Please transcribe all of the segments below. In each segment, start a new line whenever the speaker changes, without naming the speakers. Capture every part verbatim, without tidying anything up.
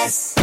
S.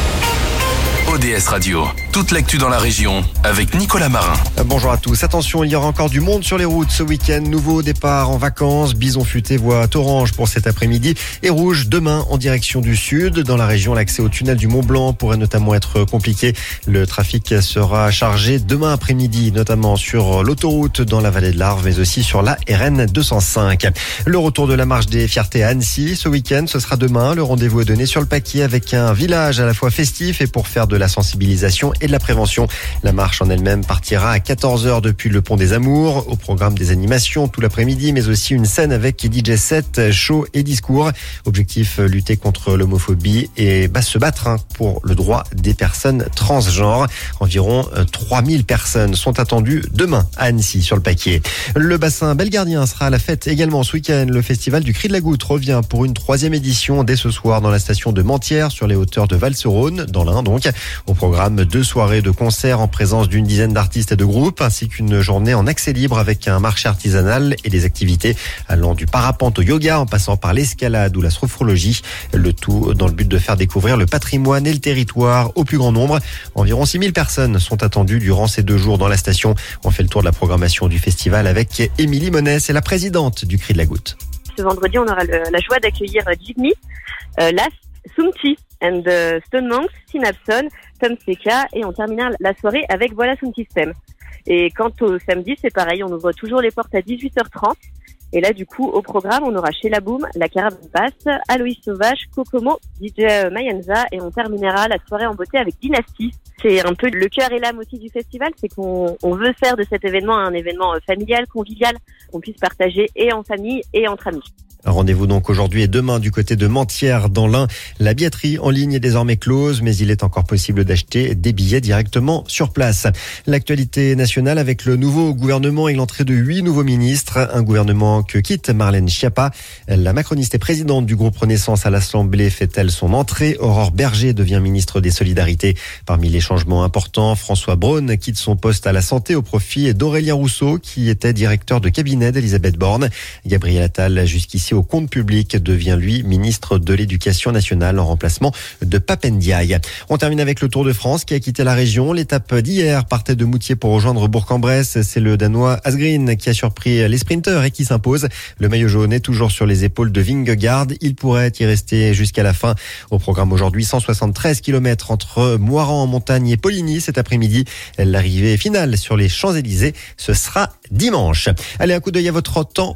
O D S Radio, toute l'actu dans la région avec Nicolas Marin.
Bonjour à tous. Attention, il y aura encore du monde sur les routes ce week-end. Nouveau départ en vacances. Bison futé voie orange pour cet après-midi et rouge demain en direction du sud. Dans la région, l'accès au tunnel du Mont Blanc pourrait notamment être compliqué. Le trafic sera chargé demain après-midi, notamment sur l'autoroute dans la vallée de l'Arve, mais aussi sur la R N deux cent cinq. Le retour de la marche des fiertés à Annecy ce week-end, ce sera demain. Le rendez-vous est donné sur le paquet avec un village à la fois festif et pour faire de la sensibilisation et de la prévention. La marche en elle-même partira à quatorze heures depuis le Pont des Amours. Au programme des animations tout l'après-midi, mais aussi une scène avec D J set, show et discours. Objectif, lutter contre l'homophobie et bah, se battre hein, pour le droit des personnes transgenres. Environ trois mille personnes sont attendues demain à Annecy sur le paquet. Le bassin belgardien sera à la fête également ce week-end. Le festival du Cri de la Goutte revient pour une troisième édition dès ce soir dans la station de Mentières sur les hauteurs de Valserone, dans l'Ain donc. Au programme, deux soirées de concerts en présence d'une dizaine d'artistes et de groupes, ainsi qu'une journée en accès libre avec un marché artisanal et des activités allant du parapente au yoga en passant par l'escalade ou la sophrologie. Le tout dans le but de faire découvrir le patrimoine et le territoire au plus grand nombre. Environ six mille personnes sont attendues durant ces deux jours dans la station. On fait le tour de la programmation du festival avec Émilie Monet, c'est la présidente du Cri de la Goutte.
Ce vendredi, on aura le, la joie d'accueillir Jigny, euh, Las, Sumti and the Stone Monks, Synapson, Tom Seka, et on terminera la soirée avec Voilà Sound System. Et quant au samedi, c'est pareil, on ouvre toujours les portes à dix-huit heures trente. Et là, du coup, au programme, on aura Chez la Boom, La Caravane Passe, Aloïs Sauvage, Kokomo, D J Mayanza, et on terminera la soirée en beauté avec Dynasty. C'est un peu le cœur et l'âme aussi du festival, c'est qu'on on veut faire de cet événement un événement familial, convivial, qu'on puisse partager et en famille et entre amis.
Rendez-vous donc aujourd'hui et demain du côté de Mentières dans l'Ain. La billetterie en ligne est désormais close, mais il est encore possible d'acheter des billets directement sur place. L'actualité nationale avec le nouveau gouvernement et l'entrée de huit nouveaux ministres. Un gouvernement que quitte Marlène Schiappa. La macroniste et présidente du groupe Renaissance à l'Assemblée fait-elle son entrée. Aurore Berger devient ministre des Solidarités. Parmi les changements importants, François Braun quitte son poste à la santé au profit d'Aurélien Rousseau, qui était directeur de cabinet d'Elisabeth Borne. Gabriel Attal, jusqu'ici au compte public, devient lui ministre de l'Éducation nationale en remplacement de Pape Ndiaye. On termine avec le Tour de France qui a quitté la région. L'étape d'hier partait de Moutier pour rejoindre Bourg-en-Bresse. C'est le Danois Asgreen qui a surpris les sprinteurs et qui s'impose. Le maillot jaune est toujours sur les épaules de Vingegaard. Il pourrait y rester jusqu'à la fin. Au programme aujourd'hui, cent soixante-treize kilomètres entre Moiran en montagne et Poligny cet après-midi. L'arrivée finale sur les Champs-Élysées, ce sera dimanche. Allez, un coup d'œil à votre temps